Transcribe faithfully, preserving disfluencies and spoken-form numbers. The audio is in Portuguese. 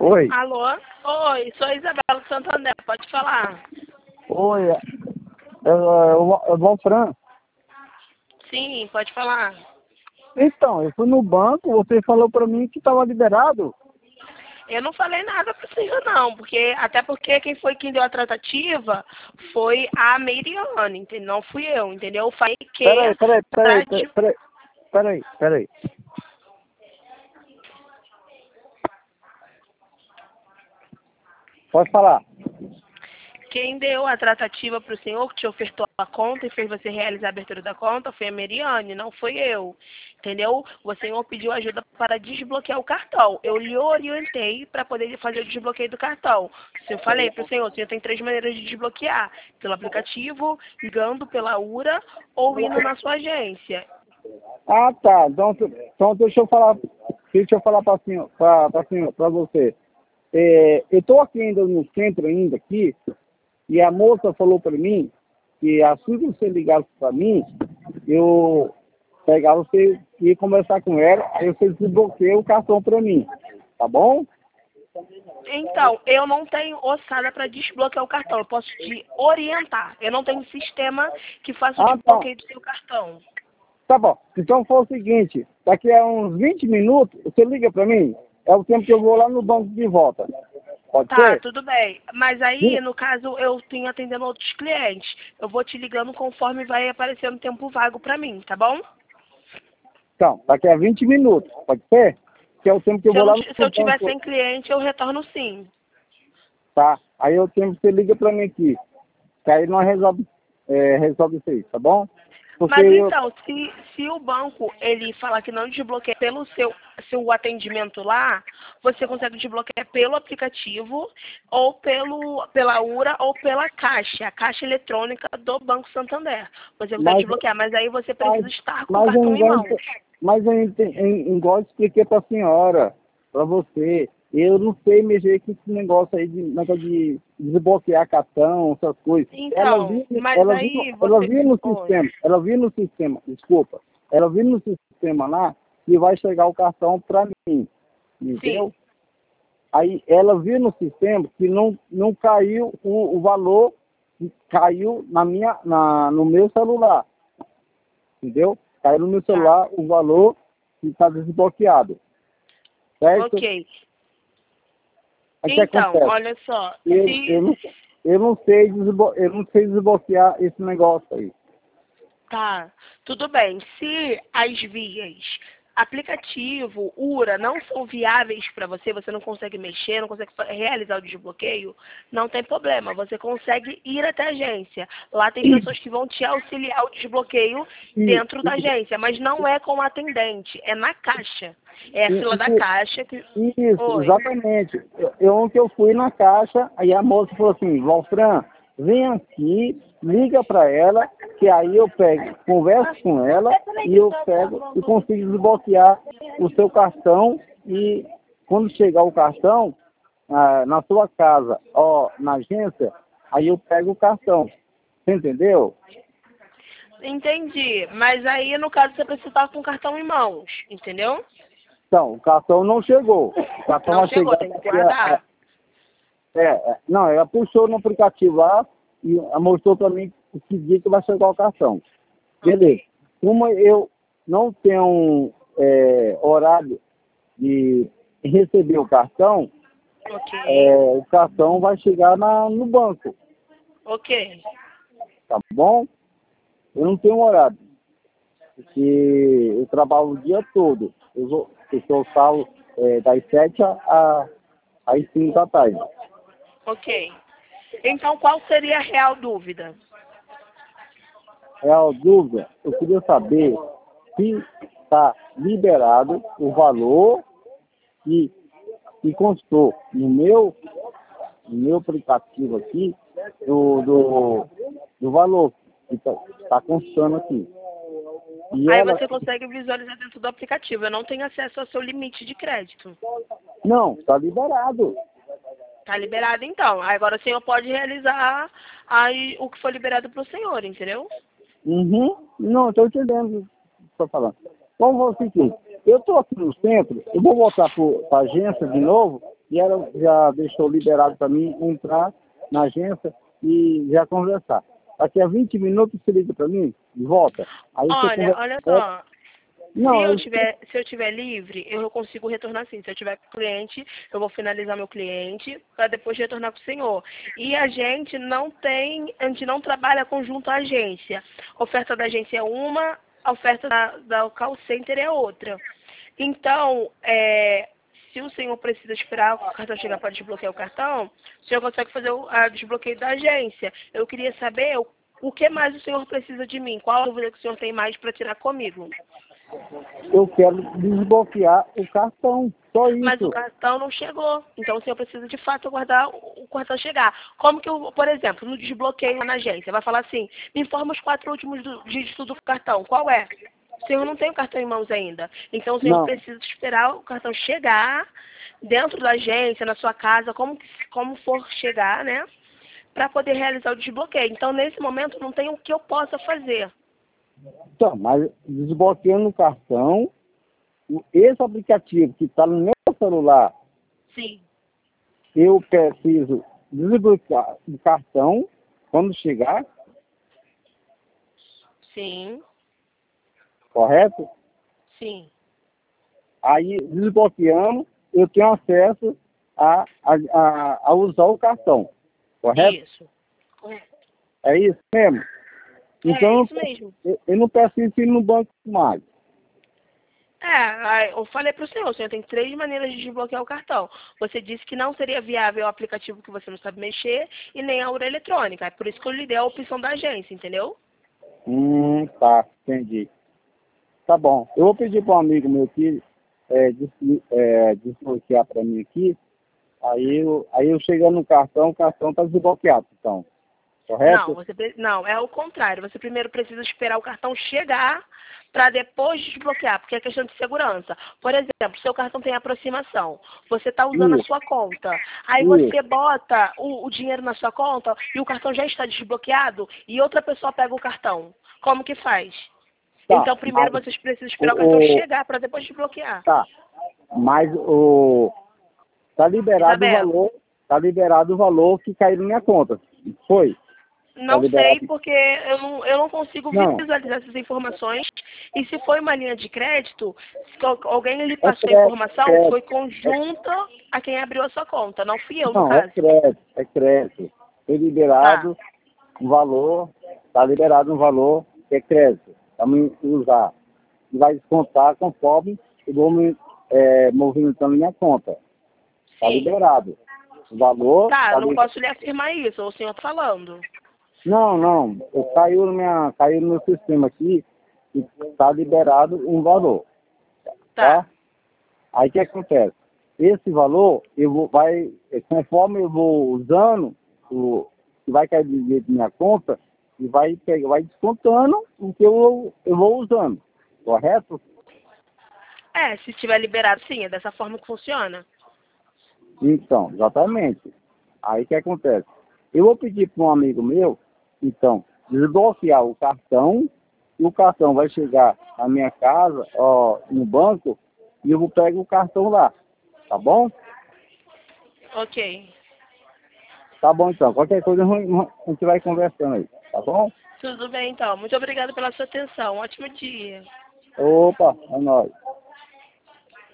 Oi. Alô? Oi, sou a Isabela de Santander, pode falar. Oi, é, é, o é o Valfran. Sim, pode falar. Então, eu fui no banco, você falou pra mim que estava liberado. Eu não falei nada pro senhor não, porque até porque quem foi quem deu a tratativa foi a Meiriane, entendeu? Não fui eu, entendeu? Eu falei que Peraí, peraí, peraí, trati- peraí, peraí, peraí. Pode falar. quem deu a tratativa pro senhor, que te ofertou a conta e fez você realizar a abertura da conta, foi a Meiriane, não foi eu. Entendeu? O senhor pediu ajuda para desbloquear o cartão. Eu lhe orientei para poder fazer o desbloqueio do cartão. Eu falei para o senhor, o senhor tem três maneiras de desbloquear. Pelo aplicativo, ligando pela URA ou indo na sua agência. Ah, tá. Então, tu- então deixa eu falar, deixa eu falar para senhor, para para senhor, para você. É, eu estou aqui ainda no centro ainda aqui, e a moça falou para mim que assim que você ligasse para mim, eu pegava você ia conversar com ela, aí você desbloqueia o cartão para mim, tá bom? Então, eu não tenho ossada para desbloquear o cartão. Eu posso te orientar. Eu não tenho sistema que faça o Ah, tá. desbloqueio do seu cartão. Tá bom. Então foi o seguinte, daqui a uns vinte minutos, você liga para mim, é o tempo que eu vou lá no banco de volta. Pode Tá, ser? tudo bem. Mas aí, Sim. no caso, eu tenho atendendo outros clientes. Eu vou te ligando conforme vai aparecendo tempo vago pra mim, tá bom? Então, daqui a vinte minutos, pode ser? Que é o tempo que eu Se eu, vou não, lá ti- se no eu tiver banco, sem cliente, eu retorno sim. tá? Aí é o tempo que você liga para mim aqui, que aí nós resolve, é, resolve isso aí, tá bom? Porque Mas eu, então, se, se o banco ele falar que não desbloqueia pelo seu, seu atendimento lá, você consegue desbloquear pelo aplicativo, ou pelo, pela URA, ou pela caixa, a caixa eletrônica do Banco Santander. Você consegue mas, desbloquear, mas aí você mas, precisa estar com o mas eu cartão em igual, mãos. mas eu, ente- eu, igual eu expliquei para a senhora, para você, eu não sei mexer com esse negócio aí de, negócio de desbloquear cartão, essas coisas. Ela Então, viu, mas ela viu, aí ela você. viu no Oi. sistema, ela viu no sistema, desculpa, ela viu no sistema lá que vai chegar o cartão para mim, Sim. entendeu? Aí ela viu no sistema que não, não caiu o, o valor que caiu na minha, na, no meu celular, entendeu? Caiu no meu Tá. celular o valor que está desbloqueado, certo? Ok. Aí o que Então, acontece? olha só. Eu, eu, Se. não, eu, não sei desblo, eu não sei desbloquear esse negócio aí. Tá. Tudo bem. Se as vias aplicativo, URA, não são viáveis para você, você não consegue mexer, não consegue fa- realizar o desbloqueio, não tem problema. Você consegue ir até a agência. Lá tem pessoas que vão te auxiliar o desbloqueio E, dentro da agência, mas não é com o atendente, é na caixa. É a e, fila da e, caixa que. Isso, Oi. exatamente. Eu, eu, ontem eu fui na caixa, aí a moça falou assim, Valfran, vem aqui, liga para ela, que aí eu pego, converso com ela e eu pego e consigo desbloquear o seu cartão e quando chegar o cartão ah, na sua casa, ó, na agência, aí eu pego o cartão. Você entendeu? Entendi. Mas aí, no caso, você precisa estar com o cartão em mãos, entendeu? Então, o cartão não chegou. O cartão Não vai chegou, chegar tem que daqui a, guardar. É, é, não, ela puxou no aplicativo lá e ela mostrou para mim que dia que vai chegar o cartão. Beleza. Ok. Como eu não tenho é, horário de receber o cartão, Ok. é, o cartão vai chegar na, no banco, Ok. tá bom? Eu não tenho horário, porque eu trabalho o dia todo. Eu, vou, eu só falo é, das sete a, a, às cinco da tarde. Ok. Então, qual seria a real dúvida? É a dúvida, eu queria saber se está liberado o valor que, que constou no meu, no meu aplicativo aqui, do, do, do valor que está tá constando aqui. E Aí ela, você consegue visualizar dentro do aplicativo. Eu não tenho acesso ao seu limite de crédito. não, está liberado. Tá liberado, então. Agora o senhor pode realizar aí o que foi liberado para o senhor, entendeu? Uhum. Não, estou entendendo o que estou falando. Vamos fazer o seguinte, eu estou aqui no centro, eu vou voltar para a agência de novo, e ela já deixou liberado para mim entrar na agência e já conversar. Daqui a vinte minutos você liga para mim e volta. Aí você Olha, conversa. olha só. Não, se eu eu... tiver, se eu tiver livre, eu consigo retornar sim. Se eu tiver cliente, eu vou finalizar meu cliente para depois retornar para o senhor. E a gente não tem, a gente não trabalha conjunto à agência. A oferta da agência é uma, a oferta da, da call center é outra. Então, é, se o senhor precisa esperar o cartão chegar para desbloquear o cartão, o senhor consegue fazer o a desbloqueio da agência. Eu queria saber o, o que mais o senhor precisa de mim. Qual a dúvida que o senhor tem mais para tirar comigo? eu quero desbloquear o cartão, só Mas o isso. cartão não chegou. Então o senhor precisa de fato aguardar o cartão chegar. Como que eu, por exemplo, no desbloqueio lá na agência, vai falar assim, me informa os quatro últimos do, dígitos do cartão. Qual é? O senhor não tem o cartão em mãos ainda. Então o senhor Não, precisa esperar o cartão chegar dentro da agência, na sua casa, como, que, como for chegar, né? Para poder realizar o desbloqueio. Então, nesse momento, não tem o que eu possa fazer. então, mas desbloqueando o cartão, esse aplicativo que está no meu celular, Sim. eu preciso desbloquear o cartão quando chegar, Sim. correto? Sim. Aí, desbloqueando, eu tenho acesso a, a, a, a usar o cartão, correto? Isso. Correto. É isso mesmo? É Então, isso mesmo. eu, eu não preciso ir no banco mais. É, eu falei para o senhor, o senhor tem três maneiras de desbloquear o cartão. Você disse que não seria viável o aplicativo que você não sabe mexer e nem a urna eletrônica. É por isso que eu lhe dei a opção da agência, entendeu? Hum, tá, entendi. Tá bom. Eu vou pedir para um amigo meu aqui é, des, é, desbloquear para mim aqui. Aí eu, aí eu chegando no cartão, o cartão está desbloqueado, então. Não, Correto? você pre- não, é o contrário. Você primeiro precisa esperar o cartão chegar para depois desbloquear, porque é questão de segurança. Por exemplo, seu cartão tem aproximação, você está usando a Isso, sua conta, aí isso. você bota o, o dinheiro na sua conta e o cartão já está desbloqueado e outra pessoa pega o cartão. Como que faz? Tá, Então, primeiro mas vocês precisam esperar o cartão o, o, chegar para depois desbloquear. tá, mas o tá liberado o Isabel, valor, tá liberado o valor que caiu na minha conta. Foi? Tá não sei liberado? porque eu não, eu não consigo Não, visualizar essas informações. E se foi uma linha de crédito, se al- alguém lhe é passou a crédito, informação, crédito. foi conjunta a quem abriu a sua conta, não fui eu, no Não, é caso. crédito, é crédito. Foi Tá, liberado um valor, tá liberado um valor que é crédito. Vamos usar. E vai descontar conforme eu vou me é, movimentando minha conta. Tá sim. liberado. O valor Tá, tá eu não liberado. posso lhe afirmar isso, o senhor tá falando. Não, não. Eu, caiu, na minha, caiu no meu sistema aqui e tá liberado um valor. Tá, Tá? Aí o que acontece? Esse valor, eu vou, vai, conforme eu vou usando, o, que vai cair de de minha conta, e vai, pegar, vai descontando o que eu, eu vou usando. Correto? é, se tiver liberado, sim, é dessa forma que funciona. Então, exatamente. Aí o que acontece? Eu vou pedir para um amigo meu, então, desbloquear o cartão, e o cartão vai chegar na minha casa, ó, no banco, e eu vou pegar o cartão lá. Tá bom? Ok. Tá bom então. Qualquer coisa a gente vai conversando aí. Tá bom? Tudo bem, então. Muito obrigada pela sua atenção. Um ótimo dia. Opa, é nóis.